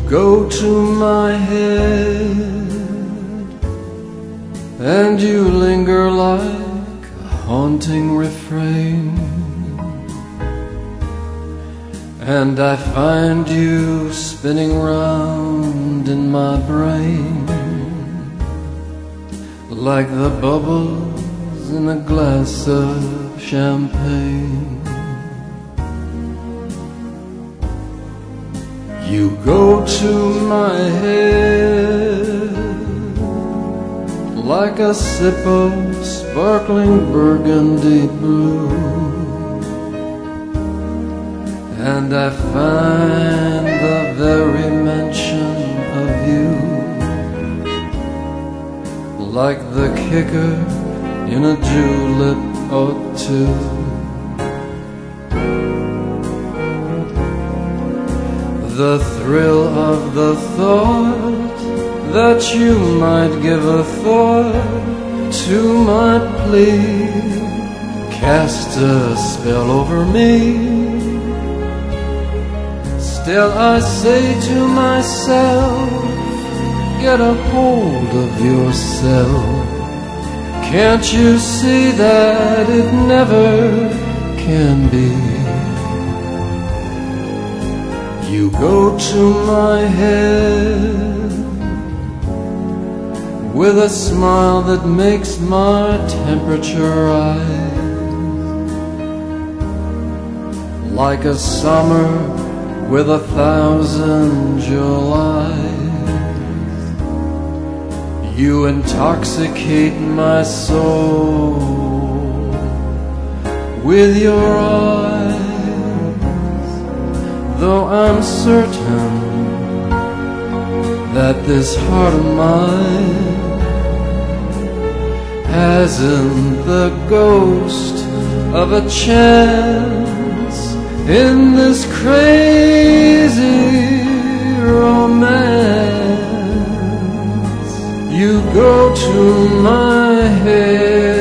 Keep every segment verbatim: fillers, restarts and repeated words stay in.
go to my head, and you linger like a haunting refrain, and I find you spinning round in my brain like the bubbles in a glass of champagne. You go to my head like a sip of sparkling burgundy blue, and I find the very mention of you like the kicker in a julep or two. The thrill of the thought that you might give a thought to my plea cast a spell over me. Still I say to myself, get a hold of yourself. Can't you see that it never can be? You go to my head with a smile that makes my temperature rise, like a summer with a thousand Julys. You intoxicate my soul with your eyes, though I'm certain that this heart of mine hasn't the ghost of a chance in this crazy romance. You go to my head.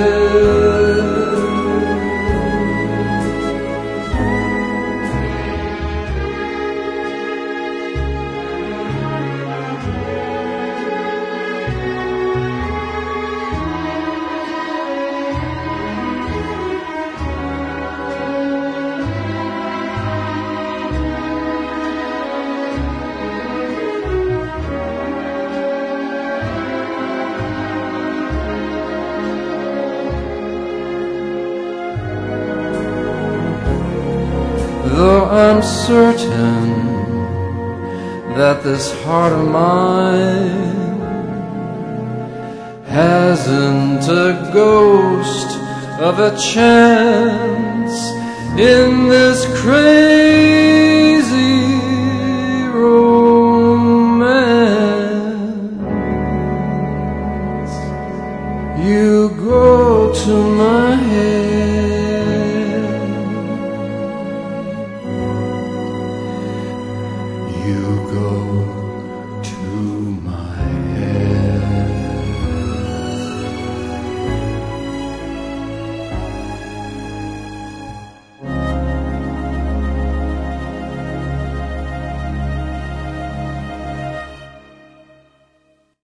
Though I'm certain that this heart of mine hasn't a ghost of a chance in this crazy romance, you go to my head. You go